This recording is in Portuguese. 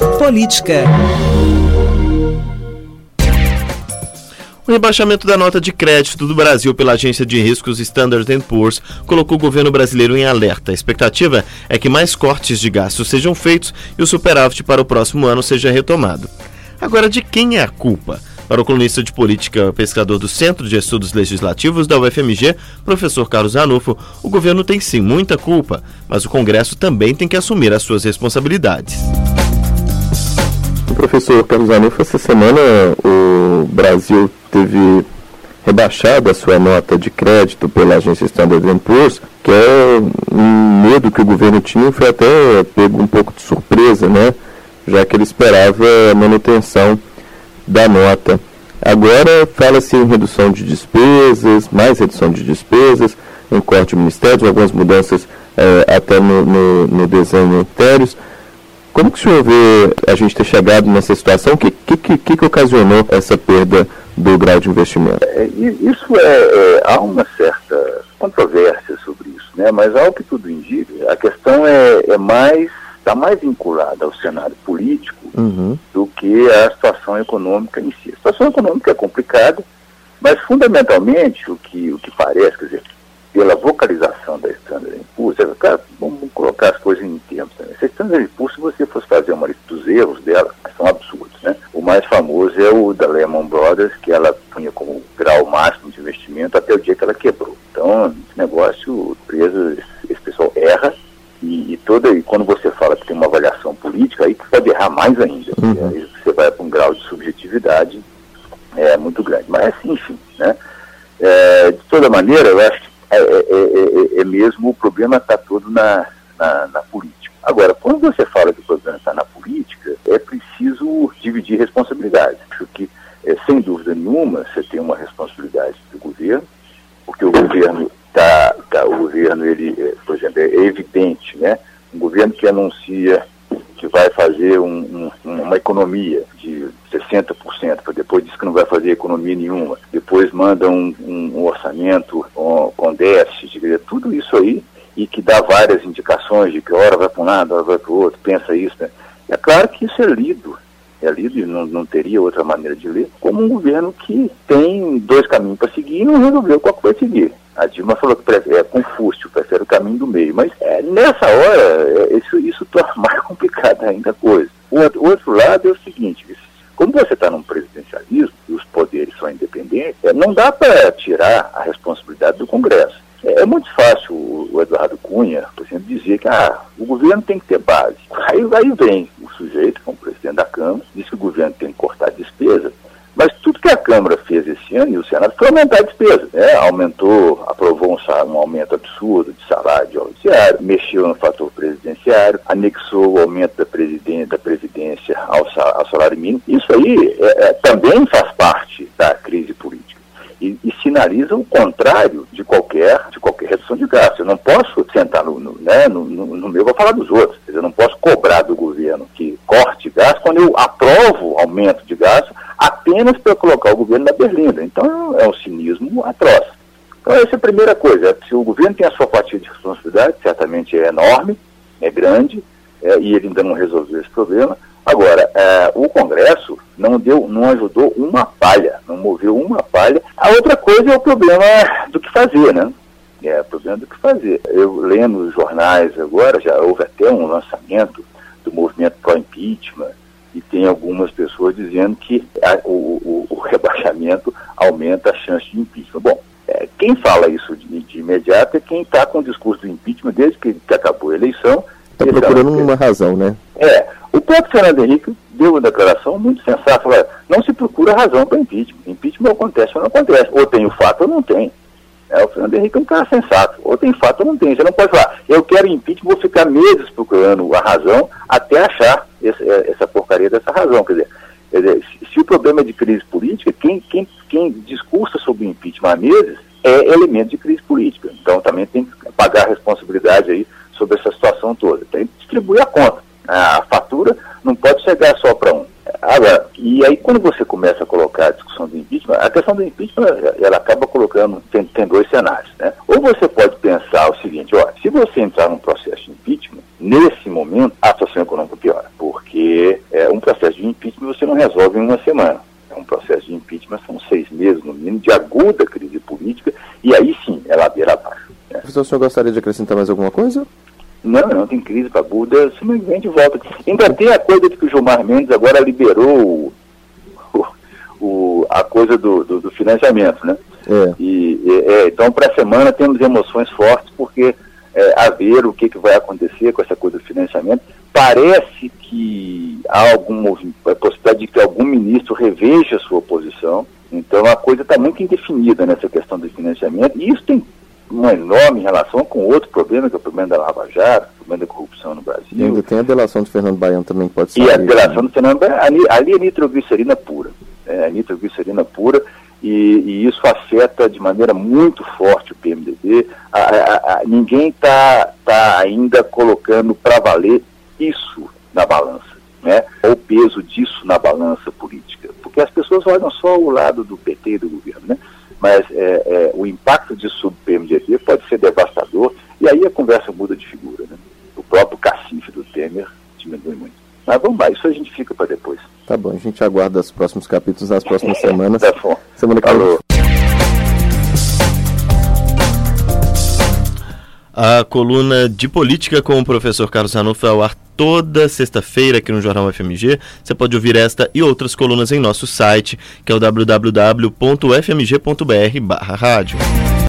Política. O rebaixamento da nota de crédito do Brasil pela agência de riscos Standard & Poor's colocou o governo brasileiro em alerta. A expectativa é que mais cortes de gastos sejam feitos e o superávit para o próximo ano seja retomado. Agora, de quem é a culpa? Para o colunista de política, pesquisador do Centro de Estudos Legislativos da UFMG, professor Carlos Ranulfo, o governo tem sim muita culpa, mas o Congresso também tem que assumir as suas responsabilidades. Professor Carlos Ranulfo, essa semana o Brasil teve rebaixado a sua nota de crédito pela agência Standard & Poor's, que é um medo que o governo tinha, foi até pego um pouco de surpresa, né? Já que ele esperava a manutenção da nota. Agora fala-se em redução de despesas, mais redução de despesas, em corte de ministérios, algumas mudanças até no desenho de ministérios. Como que o senhor vê a gente ter chegado nessa situação? O que ocasionou essa perda do grau de investimento? Há uma certa controvérsia sobre isso, né? Mas ao que tudo indica, a questão está mais vinculada ao cenário político do que à situação econômica em si. A situação econômica é complicada, mas fundamentalmente o que parece, quer dizer, pela vocalização da Standard & Poor's, vamos colocar as coisas em termos também. Se a Standard & Poor's, se você fosse fazer uma lista dos erros dela, são absurdos, né? O mais famoso é o da Lehman Brothers, que ela punha como grau máximo de investimento até o dia que ela quebrou. Então, esse negócio, esse pessoal erra, e quando você fala que tem uma avaliação política, aí pode errar mais ainda. Aí você vai para um grau de subjetividade muito grande. Mas, enfim, né? De toda maneira, eu acho que mesmo o problema está todo na política. Agora, quando você fala que o problema está na política, é preciso dividir responsabilidades. Acho que, sem dúvida nenhuma, você tem uma responsabilidade do governo, porque o governo por exemplo, é evidente, né? Um governo que anuncia que vai fazer uma economia de 60%, para depois diz que não vai fazer economia nenhuma, depois manda um orçamento com déficit, tudo isso aí, e que dá várias indicações de que hora vai para um lado, hora vai para o outro, pensa isso, né? É claro que isso é lido e não teria outra maneira de ler, como um governo que tem dois caminhos para seguir e não resolveu qual que vai seguir. A Dilma falou que Confúcio prefere o caminho do meio, mas nessa hora isso torna mais complicada ainda a coisa. O outro lado é o seguinte: como você está num presidencialismo e os poderes são independentes, não dá para tirar a responsabilidade do Congresso. É muito fácil o Eduardo Cunha, por exemplo, dizer que o governo tem que ter base. Aí vem o sujeito, como presidente da Câmara, diz que o governo tem que cortar despesa, mas tudo que a Câmara fez esse ano e o Senado foi aumentar a despesa, né? Aprovou um aumento absurdo de salário de judiciário, mexeu no fator presidenciário, anexou o aumento da Previdência ao salário mínimo. Isso aí também faz parte da crise política e sinaliza o contrário de qualquer redução de gastos. Eu não posso sentar no meu, vou falar dos outros. Quer dizer, eu não posso cobrar do governo que corte gastos quando eu aprovo aumento de gastos apenas para colocar o governo na berlinda. Então é um cinismo atroz. Então essa é a primeira coisa. Se o governo tem a sua fatia de responsabilidade, certamente é enorme, é grande, e ele ainda não resolveu esse problema. Agora, o Congresso não ajudou uma palha, não moveu uma palha. A outra coisa é o problema do que fazer, né? O problema do que fazer. Eu lendo os jornais agora, já houve até um lançamento do movimento pró-impeachment, e tem algumas pessoas dizendo que o rebaixamento aumenta a chance de impeachment. Bom, quem fala isso de imediato é quem está com o discurso do impeachment desde que acabou a eleição. Está procurando uma razão, né? O próprio Fernando Henrique deu uma declaração muito sensata, falou: não se procura razão para impeachment. Impeachment acontece ou não acontece. Ou tem o fato ou não tem. O Fernando Henrique é um cara sensato. Ou tem fato ou não tem. Você não pode falar: eu quero impeachment, vou ficar meses procurando a razão até achar essa porcaria dessa razão. Quer dizer, se o problema é de crise política, quem discursa sobre impeachment há meses é elemento de crise política. Então também tem que pagar a responsabilidade aí sobre essa situação toda. Tem que distribuir a conta. A fatura não pode chegar só para um. Agora, e aí quando você começa a colocar a discussão do impeachment, a questão do impeachment, ela acaba colocando, tem dois cenários, né? Ou você pode pensar o seguinte: se você entrar num processo de impeachment, nesse momento a situação econômica piora, porque processo de impeachment você não resolve em uma semana. Um processo de impeachment são 6 meses, no mínimo, de aguda crise política, e aí sim é ladeira abaixo. Né? Professor, o senhor gostaria de acrescentar mais alguma coisa? Não tem crise para aguda, simplesmente volta. Ainda tem a coisa de que o Gilmar Mendes agora liberou a coisa do financiamento, né? Então, para a semana temos emoções fortes, porque a ver o que vai acontecer com essa coisa do financiamento. Parece que há a possibilidade de que algum ministro reveja a sua posição. Então a coisa está muito indefinida nessa questão do financiamento, e isso tem uma enorme relação com outro problema, que é o problema da Lava Jato, o problema da corrupção no Brasil. E ainda tem a delação do Fernando Baiano também, pode ser. E a delação do Fernando Baiano, ali é nitroglicerina pura. Nitroglicerina pura, e isso afeta de maneira muito forte o PMDB. Ninguém está ainda colocando para valer isso na balança, né? O peso disso na balança política, porque as pessoas olham só o lado do PT e do governo, né? Mas o impacto disso sobre o PMDB pode ser devastador, e aí a conversa muda de figura, né? O próprio cacife do Temer diminui muito. Mas vamos lá, isso a gente fica para depois. Tá bom, a gente aguarda os próximos capítulos nas próximas semanas. Tá bom. Semana que vem. A coluna de política com o professor Carlos Ranulfo é ao ar toda sexta-feira aqui no Jornal FMG. Você pode ouvir esta e outras colunas em nosso site, que é o www.fmg.br/rádio.